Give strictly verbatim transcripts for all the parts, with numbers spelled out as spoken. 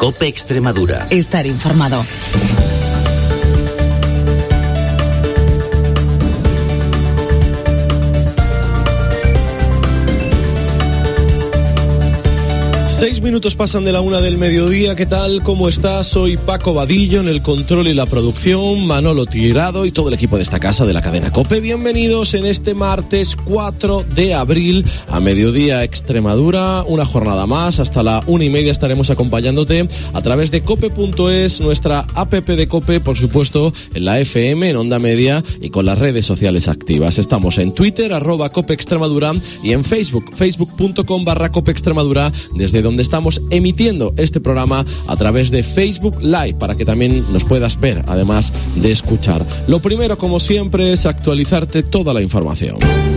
COPE Extremadura. Estar informado. Seis minutos pasan de la una del mediodía. ¿Qué tal? ¿Cómo estás? Soy Paco Vadillo en el control y la producción, Manolo Tirado y todo el equipo de esta casa de la cadena COPE. Bienvenidos en este martes cuatro de abril a mediodía Extremadura. Una jornada más. Hasta la una y media estaremos acompañándote a través de cope punto es, nuestra app de COPE, por supuesto, en la F M, en Onda Media y con las redes sociales activas. Estamos en Twitter, arroba COPE Extremadura, y en Facebook, facebook punto com barra COPE Extremadura, desde donde donde estamos emitiendo este programa a través de Facebook Live, para que también nos puedas ver, además de escuchar. Lo primero, como siempre, es actualizarte toda la información.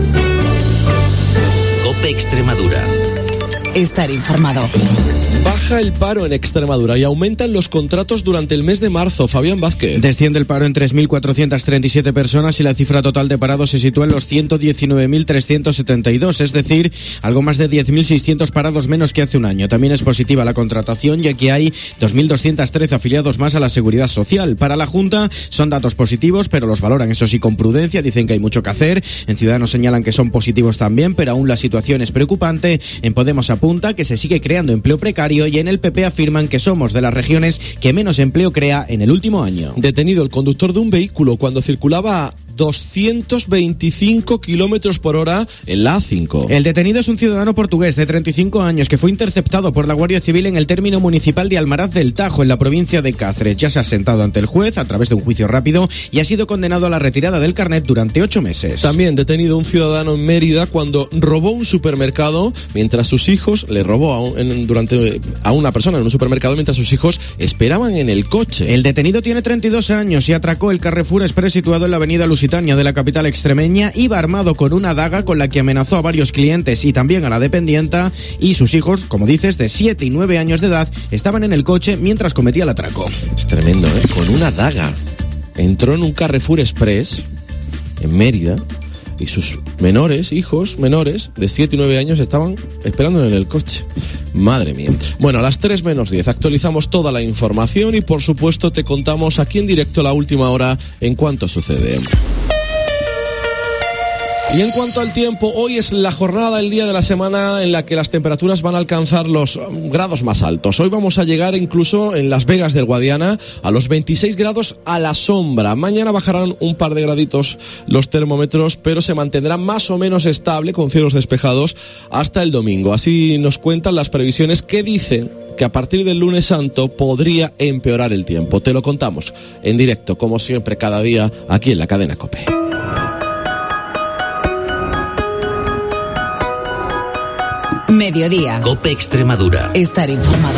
COPE Extremadura. Estar informado. Baja el paro en Extremadura y aumentan los contratos durante el mes de marzo. Fabián Vázquez. Desciende el paro en tres mil cuatrocientas treinta y siete personas y la cifra total de parados se sitúa en los ciento diecinueve mil trescientos setenta y dos, es decir, algo más de diez mil seiscientos parados menos que hace un año. También es positiva la contratación, ya que hay dos mil doscientos trece afiliados más a la Seguridad Social. Para la Junta son datos positivos, pero los valoran, eso sí, con prudencia. Dicen que hay mucho que hacer. En Ciudadanos señalan que son positivos también, pero aún la situación es preocupante. En Podemos apunta que se sigue creando empleo precario, y en el P P afirman que somos de las regiones que menos empleo crea en el último año. Detenido el conductor de un vehículo cuando circulaba a doscientos veinticinco kilómetros por hora en la A cinco. El detenido es un ciudadano portugués de treinta y cinco años que fue interceptado por la Guardia Civil en el término municipal de Almaraz del Tajo, en la provincia de Cáceres. Ya se ha sentado ante el juez a través de un juicio rápido y ha sido condenado a la retirada del carnet durante ocho meses. También detenido un ciudadano en Mérida cuando robó un supermercado mientras sus hijos le robó a, un, en, durante, a una persona en un supermercado mientras sus hijos esperaban en el coche. El detenido tiene treinta y dos años y atracó el Carrefour Express situado en la avenida Lusitania de la capital extremeña. Iba armado con una daga con la que amenazó a varios clientes y también a la dependienta, y sus hijos, como dices, de siete y nueve años de edad, estaban en el coche mientras cometía el atraco. Es tremendo, ¿eh? Con una daga. Entró en un Carrefour Express en Mérida y sus menores, hijos menores de siete y nueve años estaban esperando en el coche. Madre mía. Bueno, a las tres menos diez actualizamos toda la información y por supuesto te contamos aquí en directo la última hora en cuanto sucede. Y en cuanto al tiempo, hoy es la jornada, el día de la semana en la que las temperaturas van a alcanzar los grados más altos. Hoy vamos a llegar incluso en Las Vegas del Guadiana a los veintiséis grados a la sombra. Mañana bajarán un par de graditos los termómetros, pero se mantendrá más o menos estable con cielos despejados hasta el domingo. Así nos cuentan las previsiones que dicen que a partir del lunes santo podría empeorar el tiempo. Te lo contamos en directo, como siempre, cada día aquí en la cadena COPE. Mediodía. COPE Extremadura. Estar informado.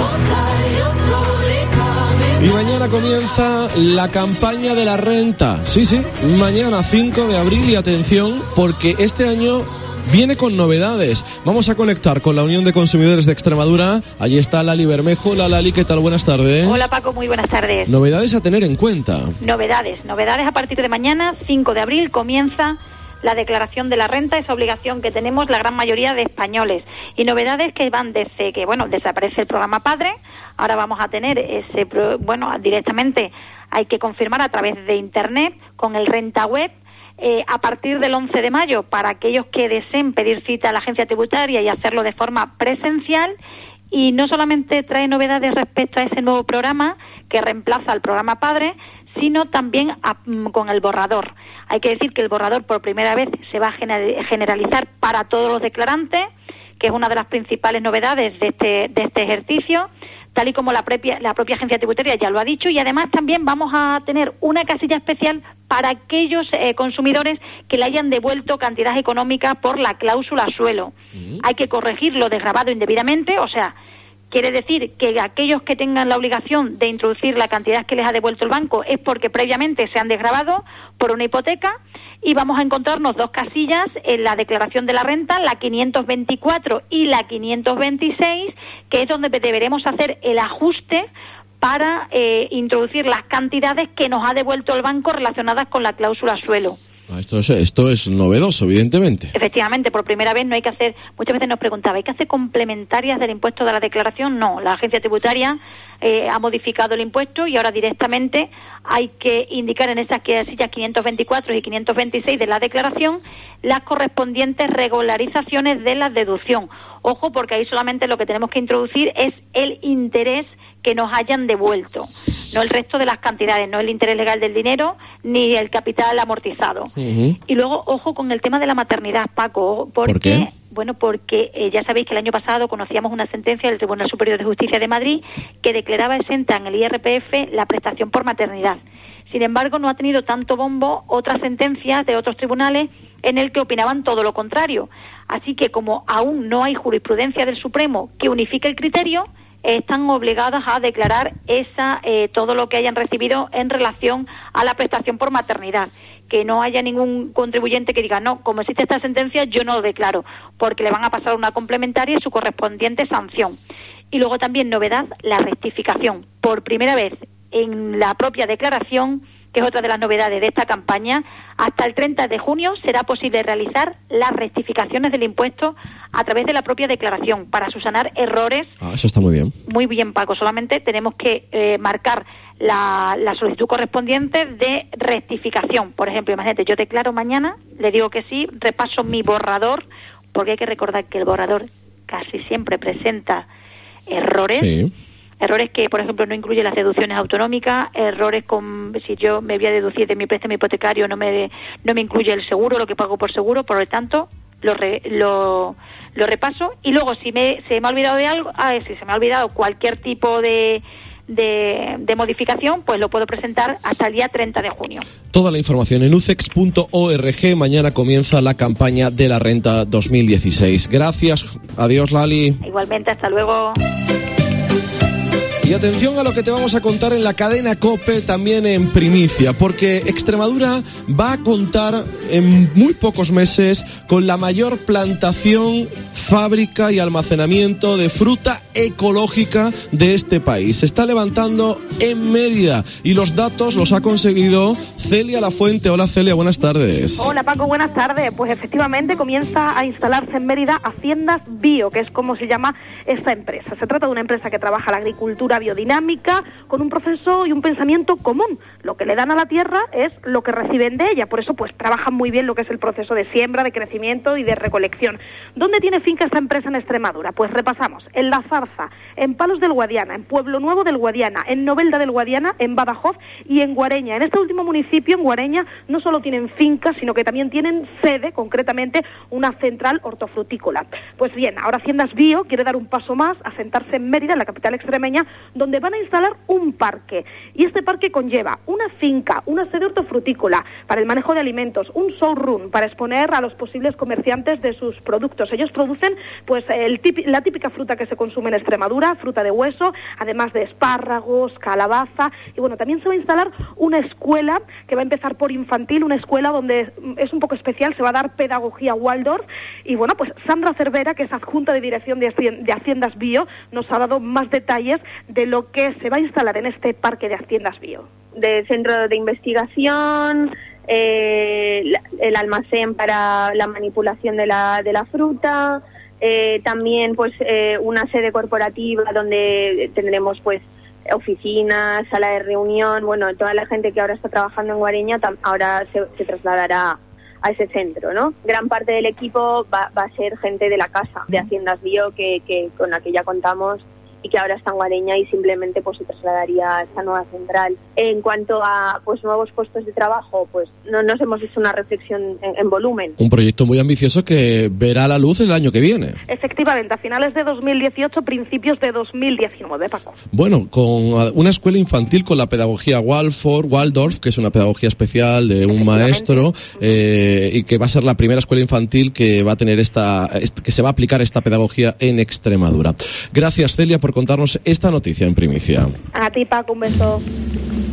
Y mañana comienza la campaña de la renta. Sí, sí, mañana cinco de abril, y atención, porque este año viene con novedades. Vamos a conectar con la Unión de Consumidores de Extremadura. Allí está Lali Bermejo. Hola Lali, ¿qué tal? Buenas tardes. Hola Paco, muy buenas tardes. Novedades a tener en cuenta. Novedades, novedades a partir de mañana, cinco de abril, comienza la declaración de la renta, esa obligación que tenemos la gran mayoría de españoles. Y novedades que van desde que, bueno, desaparece el programa Padre, ahora vamos a tener ese, bueno, directamente hay que confirmar a través de internet con el Renta Web. Eh, a partir del once de mayo, para aquellos que deseen pedir cita a la agencia tributaria y hacerlo de forma presencial. Y no solamente trae novedades respecto a ese nuevo programa que reemplaza al programa Padre, sino también a, con el borrador. Hay que decir que el borrador por primera vez se va a generalizar para todos los declarantes, que es una de las principales novedades de este, de este ejercicio, tal y como la propia, la propia agencia tributaria ya lo ha dicho, y además también vamos a tener una casilla especial para aquellos eh, consumidores que le hayan devuelto cantidad económica por la cláusula suelo. Uh-huh. Hay que corregir lo desgravado indebidamente, o sea, quiere decir que aquellos que tengan la obligación de introducir la cantidad que les ha devuelto el banco es porque previamente se han desgravado por una hipoteca, y vamos a encontrarnos dos casillas en la declaración de la renta, la quinientos veinticuatro y la quinientos veintiséis, que es donde deberemos hacer el ajuste para eh, introducir las cantidades que nos ha devuelto el banco relacionadas con la cláusula suelo. Ah, esto es, esto es novedoso, evidentemente. Efectivamente, por primera vez no hay que hacer, muchas veces nos preguntaba, ¿hay que hacer complementarias del impuesto de la declaración? No, la agencia tributaria eh, ha modificado el impuesto y ahora directamente hay que indicar en esas casillas quinientos veinticuatro y quinientos veintiséis de la declaración las correspondientes regularizaciones de la deducción. Ojo, porque ahí solamente lo que tenemos que introducir es el interés que nos hayan devuelto, no el resto de las cantidades, no el interés legal del dinero ni el capital amortizado. Uh-huh. Y luego, ojo con el tema de la maternidad, Paco, porque, ¿por qué? Bueno, porque eh, ya sabéis que el año pasado conocíamos una sentencia del Tribunal Superior de Justicia de Madrid que declaraba exenta en el I R P F la prestación por maternidad. Sin embargo, no ha tenido tanto bombo otras sentencias de otros tribunales en el que opinaban todo lo contrario. Así que como aún no hay jurisprudencia del Supremo que unifique el criterio, están obligadas a declarar esa eh, todo lo que hayan recibido en relación a la prestación por maternidad. Que no haya ningún contribuyente que diga, no, como existe esta sentencia, yo no lo declaro, porque le van a pasar una complementaria y su correspondiente sanción. Y luego también, novedad, la rectificación. Por primera vez en la propia declaración, que es otra de las novedades de esta campaña, hasta el treinta de junio será posible realizar las rectificaciones del impuesto a través de la propia declaración para subsanar errores. Ah, eso está muy bien. Muy bien, Paco. Solamente tenemos que eh, marcar la, la solicitud correspondiente de rectificación. Por ejemplo, imagínate, yo declaro mañana, le digo que sí, repaso mi borrador, porque hay que recordar que el borrador casi siempre presenta errores. Sí. Errores que, por ejemplo, no incluyen las deducciones autonómicas, errores con si yo me voy a deducir de mi préstamo hipotecario, no me no me incluye el seguro, lo que pago por seguro, por lo tanto, lo re, lo, lo repaso. Y luego, si me se me ha olvidado de algo, ah, si se me ha olvidado cualquier tipo de, de, de modificación, pues lo puedo presentar hasta el día treinta de junio. Toda la información en ucex punto org. Mañana comienza la campaña de la renta dos mil dieciséis. Gracias. Adiós, Lali. Igualmente, hasta luego. Y atención a lo que te vamos a contar en la cadena COPE, también en primicia, porque Extremadura va a contar en muy pocos meses con la mayor plantación, fábrica y almacenamiento de fruta ecológica de este país. Se está levantando en Mérida y los datos los ha conseguido Celia Lafuente. Hola, Celia, buenas tardes. Hola, Paco, buenas tardes. Pues efectivamente comienza a instalarse en Mérida Haciendas Bio, que es como se llama esta empresa. Se trata de una empresa que trabaja la agricultura biodinámica con un proceso y un pensamiento común. Lo que le dan a la tierra es lo que reciben de ella. Por eso, pues trabajan muy bien lo que es el proceso de siembra, de crecimiento y de recolección. ¿Dónde tiene finca esta empresa en Extremadura? Pues repasamos. En La Zarza, en Palos del Guadiana, en Pueblo Nuevo del Guadiana, en Novelda del Guadiana, en Badajoz y en Guareña. En este último municipio, en Guareña, no solo tienen fincas, sino que también tienen sede, concretamente una central hortofrutícola. Pues bien, ahora Haciendas Bio quiere dar un paso más, asentarse en Mérida, en la capital extremeña, donde van a instalar un parque. Y este parque conlleva una finca, una sede hortofrutícola para el manejo de alimentos, un showroom para exponer a los posibles comerciantes de sus productos. Ellos producen pues el típ- la típica fruta que se consume en Extremadura, fruta de hueso, además de espárragos, calabaza, y bueno, también se va a instalar una escuela que va a empezar por infantil, una escuela donde es un poco especial, se va a dar pedagogía Waldorf, y bueno, pues Sandra Cervera, que es adjunta de dirección de, Hacien- de Haciendas Bio, nos ha dado más detalles de lo que se va a instalar en este parque de Haciendas Bio. De centro de investigación, eh, el almacén para la manipulación de la, de la fruta, eh, también pues eh, una sede corporativa donde tendremos pues oficinas, sala de reunión, bueno, toda la gente que ahora está trabajando en Guareña tam- ahora se, se trasladará a ese centro, ¿no? Gran parte del equipo va, va a ser gente de la casa, de Haciendas Bio, que, que con la que ya contamos y que ahora está en Guareña y simplemente pues se trasladaría a esta nueva central. En cuanto a pues nuevos puestos de trabajo, pues no nos hemos hecho una reflexión en, en volumen. Un proyecto muy ambicioso que verá la luz el año que viene. Efectivamente, a finales de dos mil dieciocho, principios de dos mil diecinueve, Paco. Bueno, con una escuela infantil con la pedagogía Waldorf, Waldorf, que es una pedagogía especial de un maestro, eh, y que va a ser la primera escuela infantil que va a tener esta, que se va a aplicar esta pedagogía en Extremadura. Gracias, Celia, por contarnos esta noticia en primicia. A ti, Paco, un beso.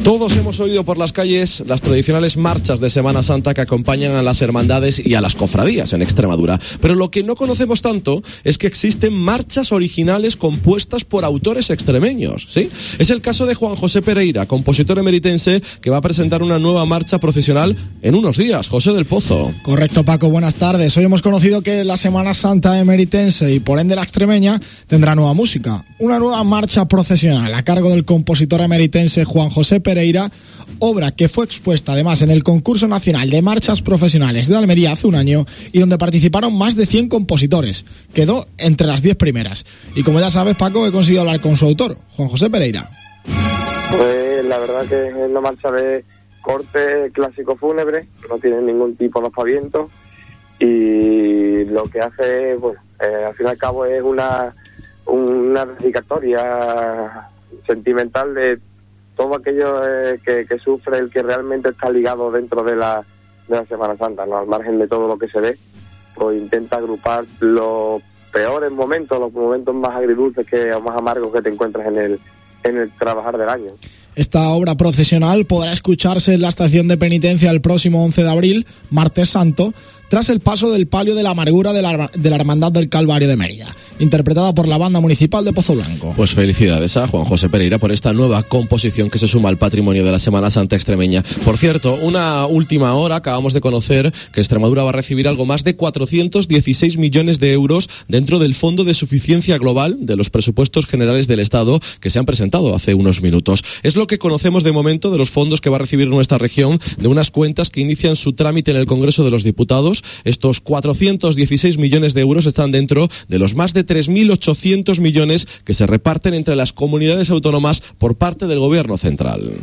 Todos hemos oído por las calles las tradicionales marchas de Semana Santa que acompañan a las hermandades y a las cofradías en Extremadura. Pero lo que no conocemos tanto es que existen marchas originales compuestas por autores extremeños, ¿sí? Es el caso de Juan José Pereira, compositor emeritense, que va a presentar una nueva marcha procesional en unos días. José del Pozo. Correcto, Paco, buenas tardes. Hoy hemos conocido que la Semana Santa emeritense y por ende la extremeña tendrá nueva música. Una nueva marcha procesional a cargo del compositor emeritense Juan José Pereira, obra que fue expuesta además en el concurso nacional de marchas profesionales de Almería hace un año y donde participaron más de cien compositores. Quedó entre las diez primeras. Y como ya sabes, Paco, he conseguido hablar con su autor, Juan José Pereira. Pues la verdad que es una marcha de corte clásico fúnebre, no tiene ningún tipo de aspavientos y lo que hace, bueno, eh, al fin y al cabo es una, una dedicatoria sentimental de todo aquello eh, que, que sufre el que realmente está ligado dentro de la, de la Semana Santa, ¿no? Al margen de todo lo que se ve, pues intenta agrupar los peores momentos, los momentos más agridulces que, o más amargos que te encuentras en el, en el trabajar del año. Esta obra procesional podrá escucharse en la estación de penitencia el próximo once de abril, martes santo, tras el paso del palio de la amargura de la, de la Hermandad del Calvario de Mérida, interpretada por la Banda Municipal de Pozo Blanco. Pues felicidades a Juan José Pereira por esta nueva composición que se suma al patrimonio de la Semana Santa extremeña. Por cierto, una última hora, acabamos de conocer que Extremadura va a recibir algo más de cuatrocientos dieciséis millones de euros dentro del Fondo de Suficiencia Global de los presupuestos generales del Estado que se han presentado hace unos minutos. Es lo que conocemos de momento de los fondos que va a recibir nuestra región de unas cuentas que inician su trámite en el Congreso de los Diputados. Estos cuatrocientos dieciséis millones de euros están dentro de los más de tres mil ochocientos millones que se reparten entre las comunidades autónomas por parte del Gobierno central.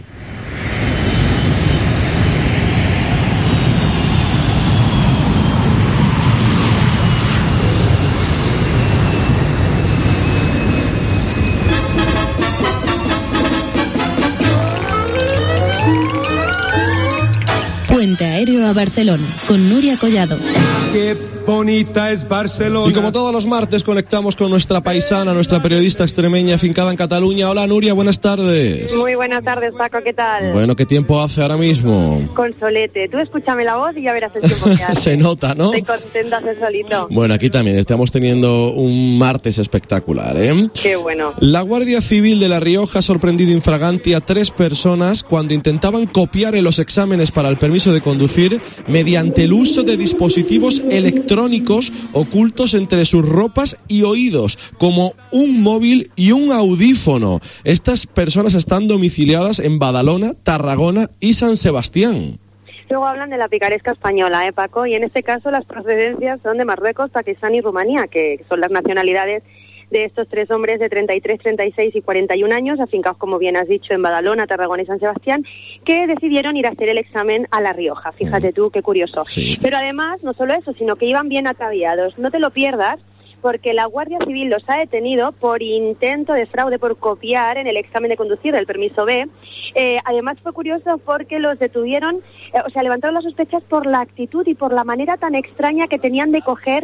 Puente aéreo a Barcelona, con Nuria Collado. Qué bonita es Barcelona. Y como todos los martes conectamos con nuestra paisana, nuestra periodista extremeña afincada en Cataluña. Hola Nuria, buenas tardes. Muy buenas tardes, Paco, ¿qué tal? Bueno, ¿qué tiempo hace ahora mismo? Con solete. Tú escúchame la voz y ya verás el tiempo que hace. Se nota, ¿no? Estoy contenta hacer solito. Bueno, aquí también estamos teniendo un martes espectacular, ¿eh? Qué bueno. La Guardia Civil de La Rioja ha sorprendido infraganti a tres personas cuando intentaban copiar en los exámenes para el permiso de conducir mediante el uso de dispositivos electrónicos ocultos entre sus ropas y oídos, como un móvil y un audífono. Estas personas están domiciliadas en Badalona, Tarragona y San Sebastián. Luego hablan de la picaresca española, ¿eh, Paco? Y en este caso las procedencias son de Marruecos, Pakistán y Rumanía, que son las nacionalidades de estos tres hombres de treinta y tres, treinta y seis y cuarenta y un años, afincados, como bien has dicho, en Badalona, Tarragona y San Sebastián, que decidieron ir a hacer el examen a La Rioja. Fíjate tú, qué curioso. Sí. Pero además, no solo eso, sino que iban bien ataviados. No te lo pierdas, porque la Guardia Civil los ha detenido por intento de fraude, por copiar en el examen de conducir del permiso B. Eh, además fue curioso porque los detuvieron, eh, o sea, levantaron las sospechas por la actitud y por la manera tan extraña que tenían de coger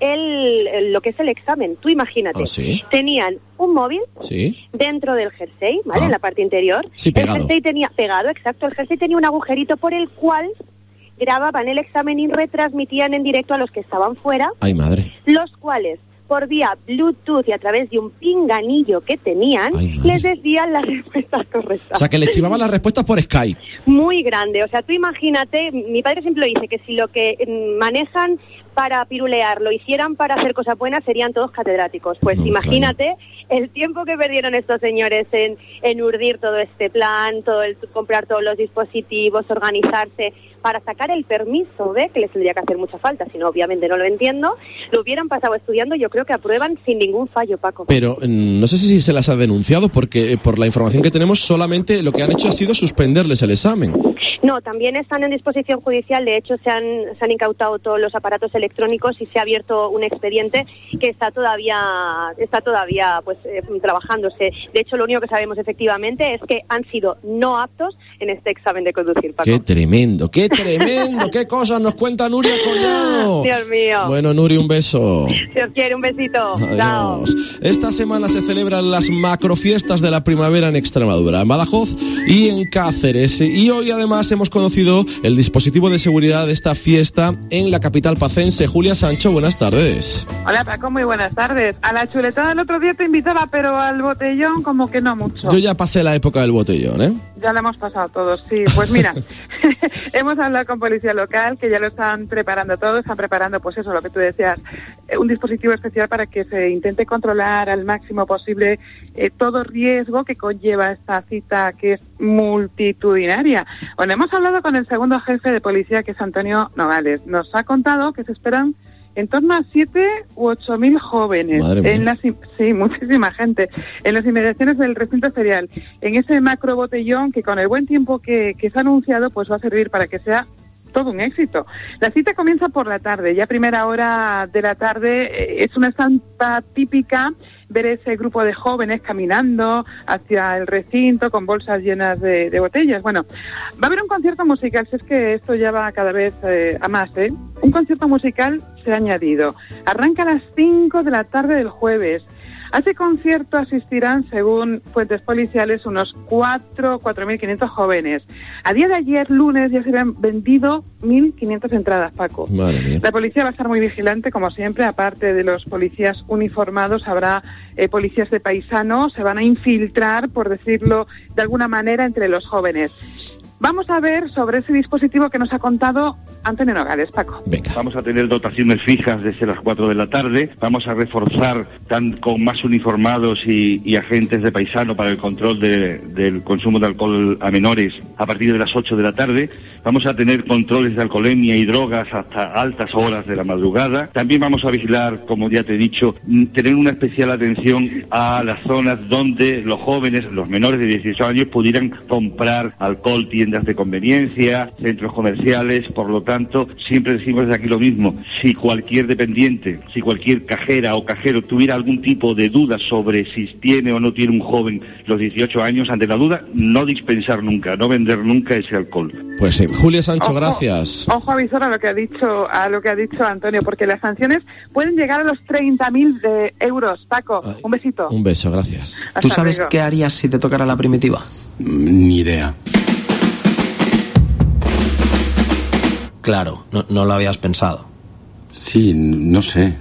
el, el lo que es el examen. Tú imagínate, ¿Oh, sí? Tenían un móvil ¿Sí? dentro del jersey, ¿vale? Ah. En la parte interior. Sí, pegado. El jersey tenía, pegado, exacto, el jersey tenía un agujerito por el cual grababan el examen y retransmitían en directo a los que estaban fuera. Ay, madre. Los cuales, por vía Bluetooth y a través de un pinganillo que tenían, Ay, les decían las respuestas correctas. O sea, que le chivaban las respuestas por Skype. Muy grande. O sea, tú imagínate, mi padre siempre lo dice, que si lo que mm, manejan para pirulear lo hicieran para hacer cosas buenas, serían todos catedráticos. Pues No, imagínate el tiempo que perdieron estos señores en, en urdir todo este plan, todo el comprar todos los dispositivos, organizarse para sacar el permiso B, que les tendría que hacer mucha falta, si no, obviamente no lo entiendo. Lo hubieran pasado estudiando, yo creo que aprueban sin ningún fallo, Paco. Pero mm, no sé si se las ha denunciado, porque eh, por la información que tenemos, solamente lo que han hecho ha sido suspenderles el examen. No, también están en disposición judicial. De hecho, se han, se han incautado todos los aparatos electrónicos electrónicos y se ha abierto un expediente que está todavía está todavía pues eh, trabajándose. De hecho, lo único que sabemos efectivamente es que han sido no aptos en este examen de conducir, Paco. ¡Qué tremendo, qué tremendo! ¡Qué cosas nos cuenta Nuria Collado! Dios mío. Bueno, Nuri, un beso. Si os quiere, un besito. Adiós. Chao. Esta semana se celebran las macrofiestas de la primavera en Extremadura, en Badajoz y en Cáceres. Y hoy además hemos conocido el dispositivo de seguridad de esta fiesta en la capital pacense. Julia Sancho, buenas tardes. Hola Paco, muy buenas tardes. A la chuletada el otro día te invitaba, pero al botellón como que no mucho. Yo ya pasé la época del botellón, ¿eh? Ya lo hemos pasado todos, sí. Pues mira, hemos hablado con policía local, que ya lo están preparando todo, están preparando, pues eso, lo que tú decías, un dispositivo especial para que se intente controlar al máximo posible eh, todo riesgo que conlleva esta cita, que es multitudinaria. Bueno, hemos hablado con el segundo jefe de policía, que es Antonio Nogales. Nos ha contado que se esperan en torno a siete u ocho mil jóvenes. En las, sí, muchísima gente. En las inmediaciones del recinto ferial. En ese macro botellón que con el buen tiempo que, que se ha anunciado, pues va a servir para que sea todo un éxito. La cita comienza por la tarde. Ya a primera hora de la tarde eh, es una estampa típica ver ese grupo de jóvenes caminando hacia el recinto con bolsas llenas de, de botellas. Bueno, va a haber un concierto musical, si es que esto ya va cada vez eh, a más, ¿eh? Un concierto musical se ha añadido. Arranca a las cinco de la tarde del jueves. A ese concierto asistirán, según fuentes policiales, unos cuatro mil quinientos jóvenes. A día de ayer, lunes, ya se habían vendido mil quinientas entradas, Paco. Madre mía. La policía va a estar muy vigilante, como siempre. Aparte de los policías uniformados, habrá eh, policías de paisano. Se van a infiltrar, por decirlo de alguna manera, entre los jóvenes. Vamos a ver sobre ese dispositivo que nos ha contado Antonio Nogales, Paco. Venga. Vamos a tener dotaciones fijas desde las cuatro de la tarde. Vamos a reforzar tan, con más uniformados y, y agentes de paisano para el control de, del consumo de alcohol a menores a partir de las ocho de la tarde. Vamos a tener controles de alcoholemia y drogas hasta altas horas de la madrugada. También vamos a vigilar, como ya te he dicho, tener una especial atención a las zonas donde los jóvenes, los menores de dieciocho años, pudieran comprar alcohol, tiendas de conveniencia, centros comerciales. Por lo tanto, siempre decimos desde aquí lo mismo: si cualquier dependiente, si cualquier cajera o cajero tuviera algún tipo de duda sobre si tiene o no tiene un joven los dieciocho años, ante la duda, no dispensar nunca, no vender nunca ese alcohol. Pues sí. Julia Sancho, ojo, gracias. Ojo avisor a lo que ha dicho a lo que ha dicho Antonio, porque las sanciones pueden llegar a los treinta mil de euros. Paco, Ay, un besito. Un beso, gracias. Hasta ¿Tú sabes luego. Qué harías si te tocara la primitiva? Ni idea. Claro, no, no lo habías pensado. Sí, no sé.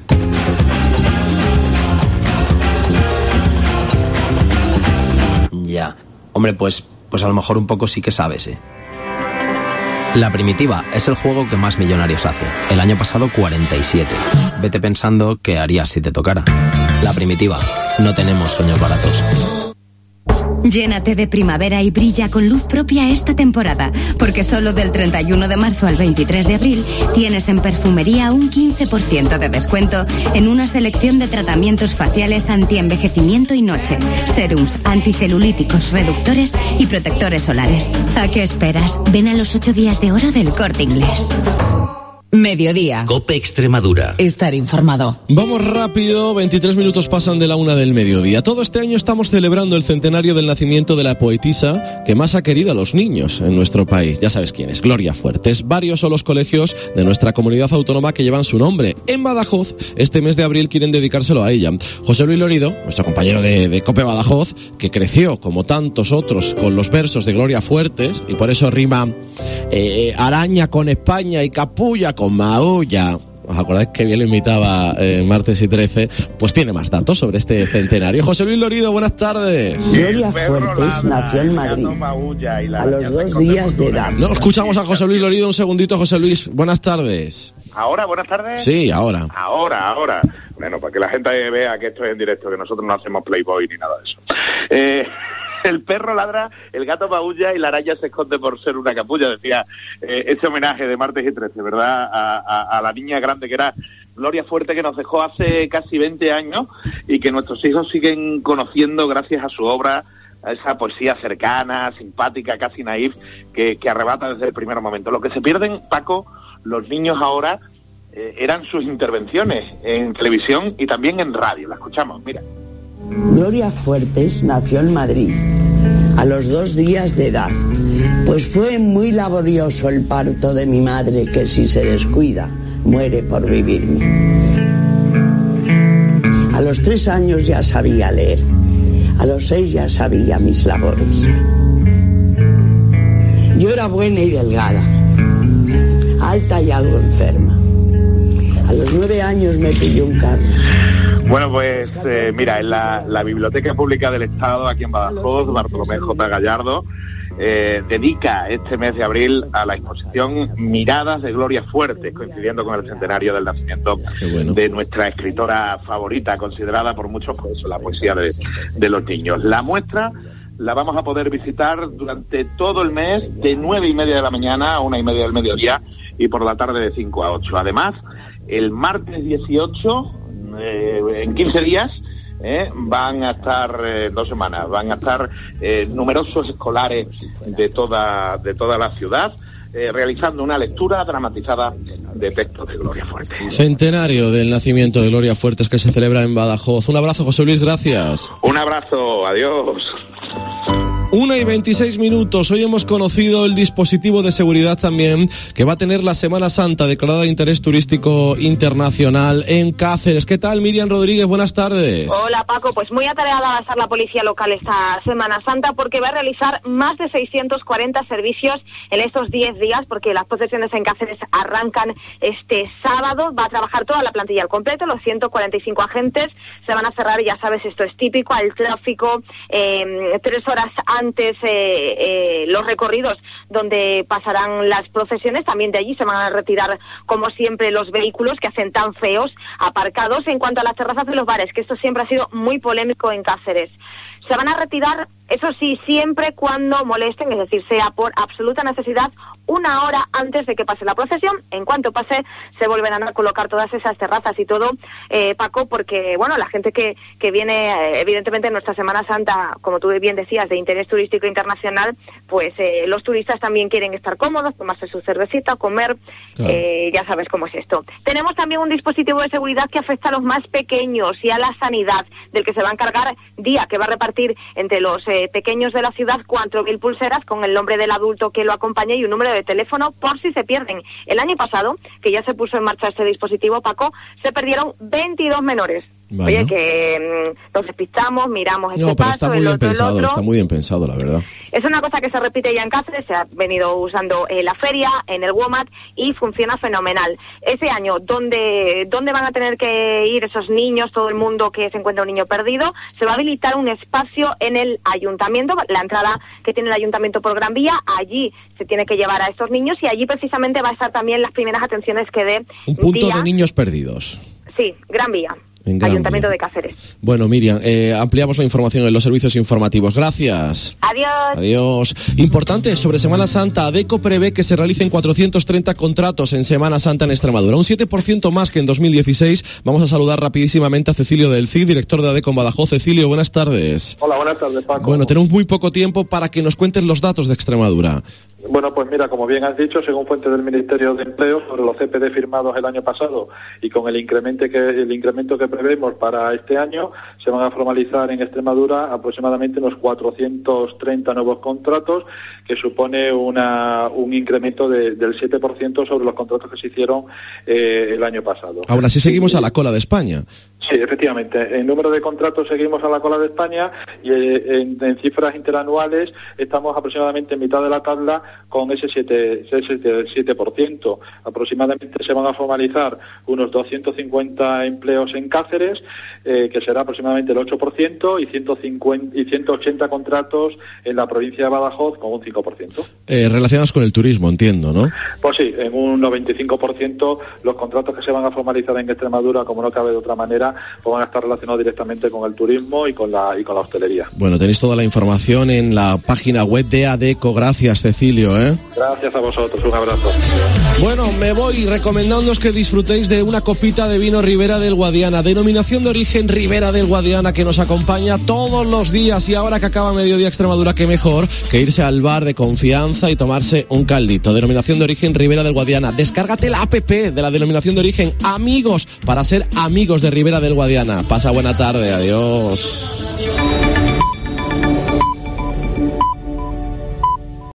Ya. Hombre, pues, pues a lo mejor un poco sí que sabes, ¿eh? La primitiva es el juego que más millonarios hace. El año pasado cuarenta y siete. Vete pensando qué harías si te tocara. La primitiva. No tenemos sueños baratos. Llénate de primavera y brilla con luz propia esta temporada, porque solo del treinta y uno de marzo al veintitrés de abril tienes en perfumería un quince por ciento de descuento en una selección de tratamientos faciales anti-envejecimiento y noche, serums, anticelulíticos, reductores y protectores solares. ¿A qué esperas? Ven a los ocho días de oro del Corte Inglés. Mediodía. COPE Extremadura. Estar informado. Vamos rápido, veintitrés minutos pasan de la una del mediodía. Todo este año estamos celebrando el centenario del nacimiento de la poetisa que más ha querido a los niños en nuestro país. Ya sabes quién es, Gloria Fuertes. Varios son los colegios de nuestra comunidad autónoma que llevan su nombre. En Badajoz, este mes de abril quieren dedicárselo a ella. José Luis Lorido, nuestro compañero de, de COPE Badajoz, que creció, como tantos otros, con los versos de Gloria Fuertes, y por eso rima eh, araña con España y capulla con con Maulla. ¿Os acordáis que bien lo imitaba eh, Martes y trece? Pues tiene más datos sobre este centenario. José Luis Lorido, buenas tardes. Gloria Fuertes nació en Madrid a los dos días de edad. No, escuchamos a José Luis Lorido un segundito. José Luis, buenas tardes. ¿Ahora? ¿Buenas tardes? Sí, ahora. Ahora, ahora. Bueno, para que la gente vea que esto es en directo, que nosotros no hacemos Playboy ni nada de eso. Eh... El perro ladra, el gato maulla y la araña se esconde por ser una capulla, decía eh, ese homenaje de Martes y trece, ¿verdad? A, a, a la niña grande que era Gloria Fuerte, que nos dejó hace casi veinte años y que nuestros hijos siguen conociendo gracias a su obra, a esa poesía cercana, simpática, casi naif, que, que arrebata desde el primer momento. Lo que se pierden, Paco, los niños ahora, eh, eran sus intervenciones en televisión y también en radio. La escuchamos, mira. Gloria Fuertes nació en Madrid a los dos días de edad. Pues fue muy laborioso el parto de mi madre, que si se descuida, muere por vivirme. A los tres años ya sabía leer. A los seis ya sabía mis labores. Yo era buena y delgada, alta y algo enferma. A los nueve años me pilló un carro. Bueno, pues eh, mira, en la, la Biblioteca Pública del Estado, aquí en Badajoz, Bartolomé J. Gallardo, eh, dedica este mes de abril a la exposición Miradas de Gloria Fuertes, coincidiendo con el centenario del nacimiento bueno. de nuestra escritora favorita, considerada por muchos pues, la poesía de, de los niños. La muestra la vamos a poder visitar durante todo el mes, de nueve y media de la mañana a una y media del mediodía, y por la tarde de cinco a ocho. Además, el martes dieciocho, eh, en quince días, eh, van a estar, eh, dos semanas, van a estar eh, numerosos escolares de toda, de toda la ciudad, eh, realizando una lectura dramatizada de textos de Gloria Fuertes. Centenario del nacimiento de Gloria Fuertes, que se celebra en Badajoz. Un abrazo, José Luis, gracias. Un abrazo, adiós. Una y veintiséis minutos. Hoy hemos conocido el dispositivo de seguridad también que va a tener la Semana Santa declarada de interés turístico internacional en Cáceres. ¿Qué tal, Miriam Rodríguez? Buenas tardes. Hola, Paco. Pues muy atareada va a estar la policía local esta Semana Santa, porque va a realizar más de seiscientos cuarenta servicios en estos diez días, porque las procesiones en Cáceres arrancan este sábado. Va a trabajar toda la plantilla al completo, los ciento cuarenta y cinco agentes. Se van a cerrar, ya sabes, esto es típico, al tráfico, eh, tres horas antes Antes eh, eh, los recorridos donde pasarán las procesiones. También de allí se van a retirar, como siempre, los vehículos que hacen tan feos aparcados. En cuanto a las terrazas de los bares, que esto siempre ha sido muy polémico en Cáceres, se van a retirar, eso sí, siempre cuando molesten, es decir, sea por absoluta necesidad, una hora antes de que pase la procesión. En cuanto pase, se volverán a colocar todas esas terrazas y todo, eh, Paco, porque, bueno, la gente que, que viene, eh, evidentemente, en nuestra Semana Santa, como tú bien decías, de interés turístico internacional, pues eh, los turistas también quieren estar cómodos, tomarse su cervecita, comer, claro. eh, ya sabes cómo es esto. Tenemos también un dispositivo de seguridad que afecta a los más pequeños y a la sanidad, del que se va a encargar Día, que va a repartir entre los eh, pequeños de la ciudad cuatro mil pulseras con el nombre del adulto que lo acompaña y un número de teléfono por si se pierden. El año pasado, que ya se puso en marcha este dispositivo, Paco, se perdieron veintidós menores. Vaya. Oye, que mmm, nos despistamos, miramos este no, pero paso, está muy el bien otro, pensado, el otro. Está muy bien pensado, la verdad. Es una cosa que se repite ya en Cáceres, se ha venido usando en la feria, en el WOMAD, y funciona fenomenal. Ese año, ¿dónde, ¿dónde van a tener que ir esos niños, todo el mundo que se encuentra un niño perdido? Se va a habilitar un espacio en el ayuntamiento, la entrada que tiene el ayuntamiento por Gran Vía. Allí se tiene que llevar a estos niños, y allí precisamente va a estar también las primeras atenciones que dé Un punto Día. de niños perdidos. Sí, Gran Vía. En Gran Ayuntamiento Vía. de Cáceres. Bueno, Miriam, eh, ampliamos la información en los servicios informativos. Gracias. Adiós. Adiós. Importante, sobre Semana Santa, ADECO prevé que se realicen cuatrocientos treinta contratos en Semana Santa en Extremadura, un siete por ciento más que en dos mil dieciséis. Vamos a saludar rapidísimamente a Cecilio del Cid, director de ADECO en Badajoz. Cecilio, buenas tardes. Hola, buenas tardes, Paco. Bueno, tenemos muy poco tiempo para que nos cuentes los datos de Extremadura. Bueno, pues mira, como bien has dicho, según fuentes del Ministerio de Empleo, sobre los C P D firmados el año pasado y con el incremento que el incremento que prevemos para este año, se van a formalizar en Extremadura aproximadamente unos cuatrocientos treinta nuevos contratos, que supone una un incremento de, del siete por ciento sobre los contratos que se hicieron eh, el año pasado. Ahora sí seguimos a la cola de España. Sí, efectivamente. En número de contratos seguimos a la cola de España, y eh, en, en cifras interanuales estamos aproximadamente en mitad de la tabla con ese siete, ese siete por ciento. Aproximadamente se van a formalizar unos doscientos cincuenta empleos en Cáceres, eh, que será aproximadamente el ocho por ciento, y ciento cincuenta y ciento ochenta contratos en la provincia de Badajoz con un cinco por ciento. Eh, relacionados con el turismo, entiendo, ¿no? Pues sí, en un noventa y cinco por ciento los contratos que se van a formalizar en Extremadura, como no cabe de otra manera, Extremadura pues van a estar relacionados directamente con el turismo y con la y con la hostelería. Bueno, tenéis toda la información en la página web de Adeco. Gracias, Cecilio, ¿eh? Gracias a vosotros, un abrazo. Bueno, me voy recomendándoos que disfrutéis de una copita de vino Ribera del Guadiana, denominación de origen Ribera del Guadiana, que nos acompaña todos los días, y ahora que acaba Mediodía Extremadura, qué mejor que irse al bar de confianza y tomarse un caldito. Denominación de origen Ribera del Guadiana. Descárgate la app de la denominación de origen Amigos para ser amigos de Ribera del Guadiana. Pasa buena tarde, adiós.